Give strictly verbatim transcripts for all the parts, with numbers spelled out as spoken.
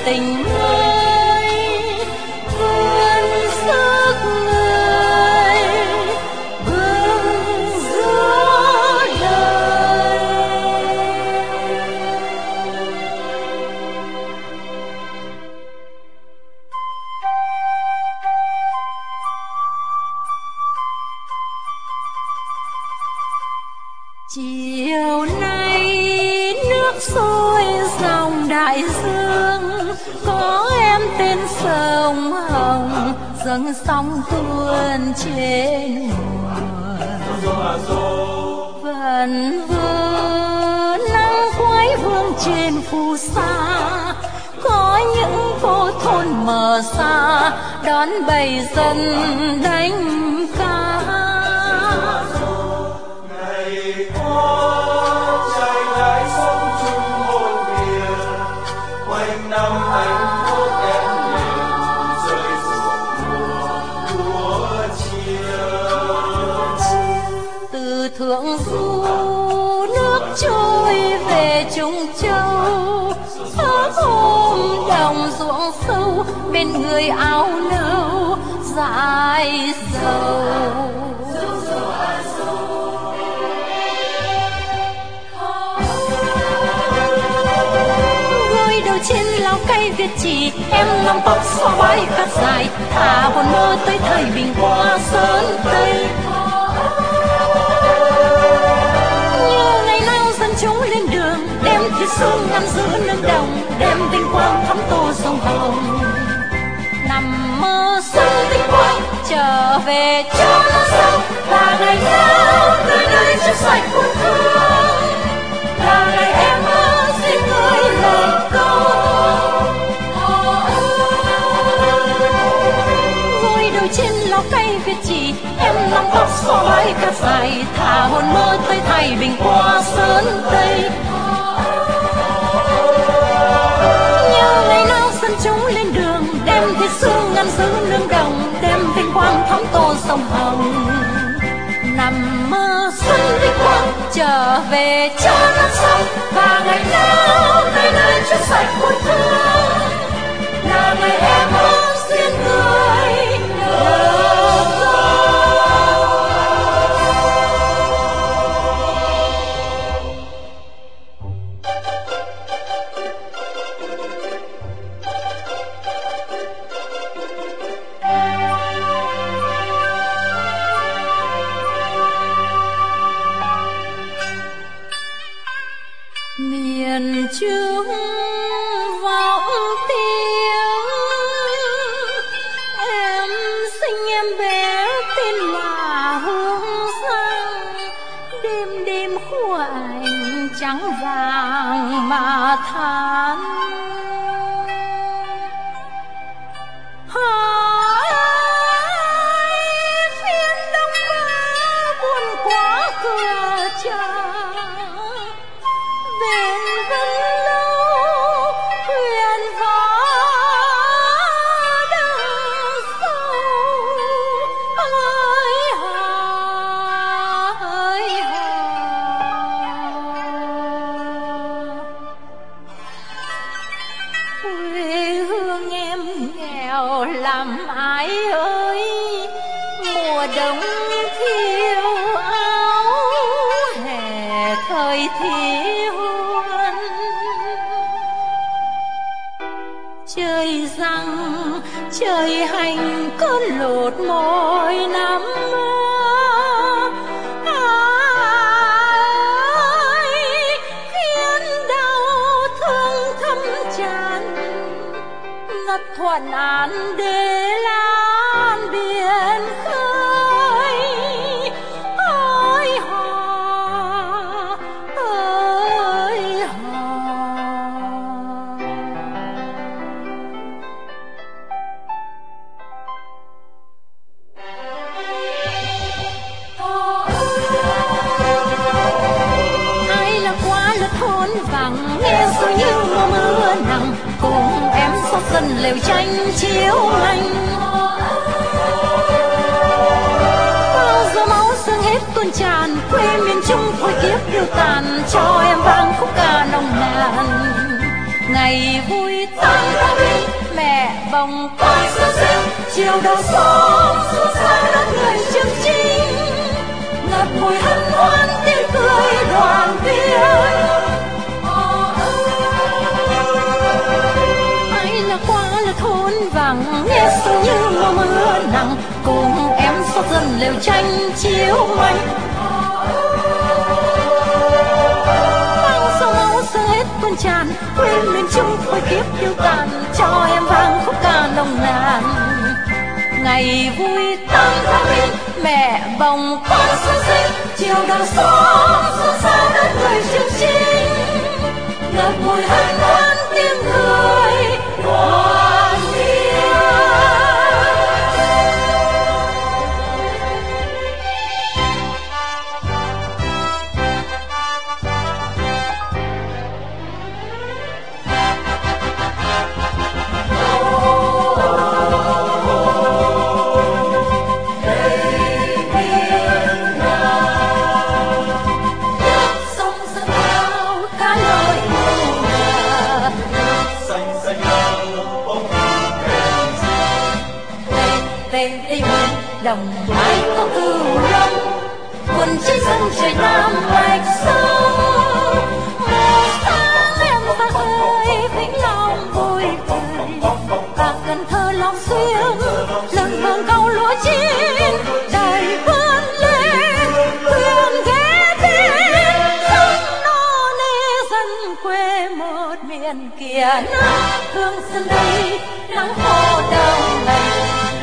tình ơi vươn sức người bước giữa đời. Chiều nay nước sôi dòng đại dương, có em tên sông Hồng dâng sóng tuôn trên nguồn. Vần vơ nắng quấy vương trên phù sa, có những cô thôn mờ xa đón bầy dân đánh cá. Từ thượng du nước trôi về Trung Châu, ấp ôm đồng ruộng sâu bên người áo nâu dải dầu. Gối đầu trên lao cây Việt Trì, em nắm tóc xõa bãi cát dài, thả hồn mơ tới thời bình qua sơn Tây. Chúng lên đường đem thiết sương ngăn giữ nương đồng, đem vinh quang thắm tô sông Hồng. Nằm mơ xuân vinh quang trở về cho nó sống, là ngày nào nơi nơi trong sạch cuốn hương, là ngày em ơi xin gửi lời câu. Gối đầu trên lao cây Việt Trì, em nắm tóc xõa bãi cát dài, thả hồn mơ tới thay bình qua sơn Tây. Nhớ ngày nào dân chúng lên đường đem thiết sương ngăn giữ nương đồng, đem vinh quang thắm tô sông Hồng. Nằm mơ xuân vinh quang trở về cho nó sống, và ngày nào nơi nơi chút sạch cuốn hương, là ngày em ơi xin người lời. Miền Trung vọng tiếng, em sinh em bé tên là Hương Giang. Đêm đêm khua ảnh trắng vàng mà than, hai phiên đông ba buồn quá cửa trà. Bên vẫn lâu thuyền võ đằng sau, ơi hà ơi hà. Quê hương em nghèo làm ai ơi, mùa đông thiếu áo, hè thời thiếu trời răng trời hành cơn lụt mỗi năm. Ai khiến đau thương thâm tràn, ngất thuận an để lan biển khơi. Ôi hà ơi hà. Vàng nghe dường như mùa mưa nặng, cùng em xót dần lều tranh chiếu anh. Bao giờ máu xương hết tuôn tràn, quê miền Trung thôi kiếp điêu tàn, cho em vang khúc ca nồng nàn. ngày vui tháng Halloween, mẹ bồng con sơ sinh, chiều đầu xuân xuân sao đón người chương trình, ngập mùi hân hoan tiếng cười đoàn viên. Ai là qua là thôn vắng, nghe xuân như mùa mưa nặng, cùng em xót dần lều tranh chiếu mây. Quân tràn quên miền Trung khói kiếp tiêu tàn, cho em vang khúc ca nồng nàn. Ngày vui tháng Halloween, mẹ bồng con sơ sinh, chiều đầu xuân xuân sao đón người chương trình, ngập mùi hân hoan tiếng cười đoàn viên. Đồng mái có cừu long, quần trên sân trời Nam Bạch Sông. Một sáng em ra khơi Vĩnh Long vui cười, và Cần Thơ Long Xuyên lần mường câu lúa chín đầy vươn lên, thuyền ghé bên sông no nê dân quê một miền kia Nam. Hương xuân đây nắng khô đông đầy,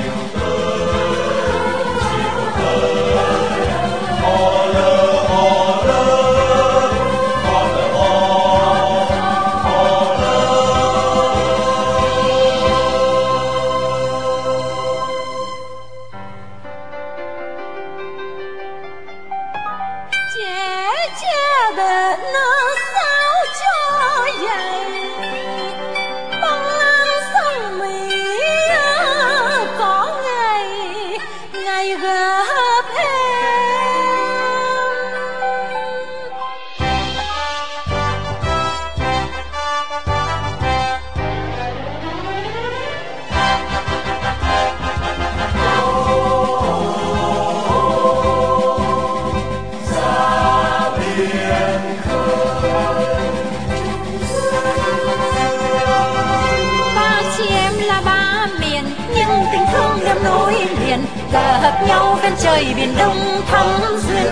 gặp nhau bên trời biển Đông thắm duyên.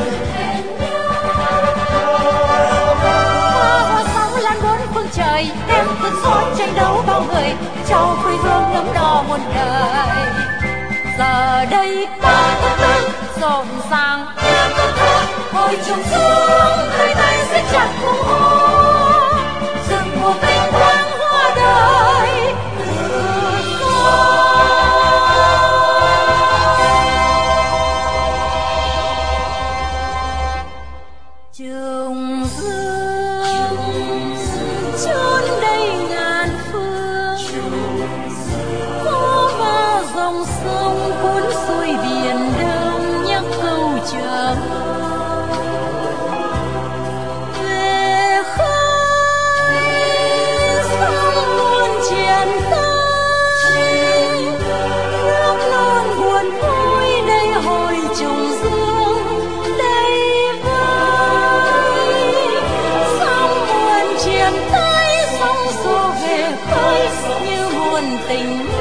Hoa hoa sóng lan bốn phương trời, em cơn gió tranh đấu bao người, cho quê hương ấm no muôn đời. Giờ đây ba tháng tư rộn ràng như cơn thơ, ngồi trùng xuống đôi tay siết chặt cùng hoa, rừng mùa vinh quang hoa đời từ gió. Trùng dương chốn đây ngàn phương, có ba dòng sông cuốn xuôi biển Đông nhắc câu chờ về khơi sông luôn triển tới, nước non buồn vui đây hồi trùng dương đây tới sóng xô về khơi như nguồn tình.